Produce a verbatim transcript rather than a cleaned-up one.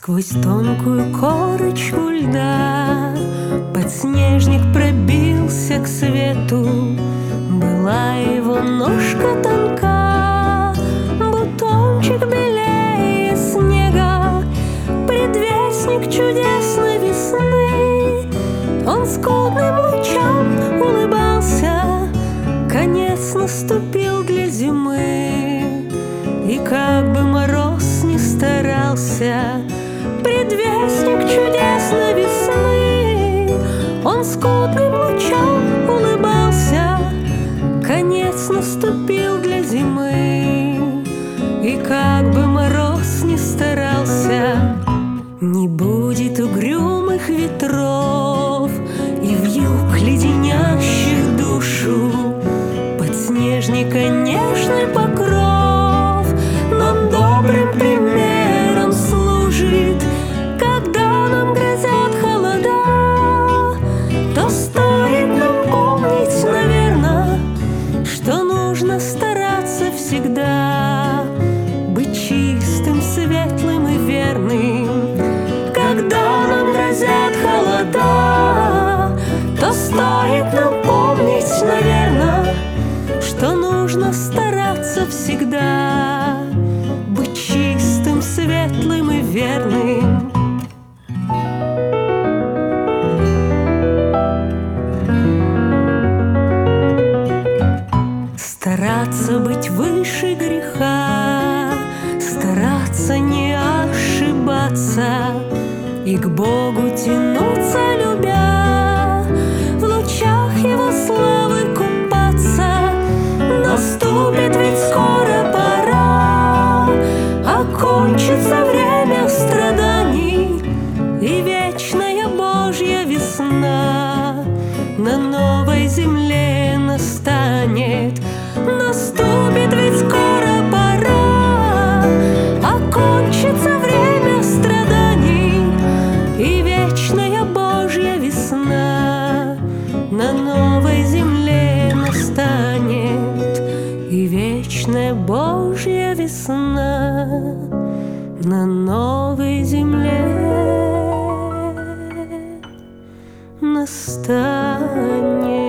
Сквозь тонкую корочку льда подснежник пробился к свету. Была его ножка тонка, бутончик белее снега, предвестник чудесной весны. Он скудным лучам улыбался, конец наступил для зимы. И как бы мороз ни старался, предвестник чудесной весны, он скудным лучам улыбался, конец наступил для зимы. И как бы мороз ни старался, не будет угрюмых ветров и вьюг, леденящих душу. Подснежника нежный покров нам добрым примером служит. Когда нам грозят холода, то стоит нам помнить, наверно, что нужно стараться всегда быть чистым, светлым и верным. Когда нам грозят холода, то стоит нам помнить, наверно, что нужно стараться всегда быть чистым, светлым и верным. Стараться быть выше греха, стараться не ошибаться и к Богу тянуться, любя, в лучах Его славы купаться. Наступит ведь скоро пора, окончится время страданий, и вечная Божья весна на новой земле настанет. Наступит ведь скоро пора, окончится время страданий, и вечная Божья весна на новой земле настанет. И вечная Божья весна на новой земле настанет.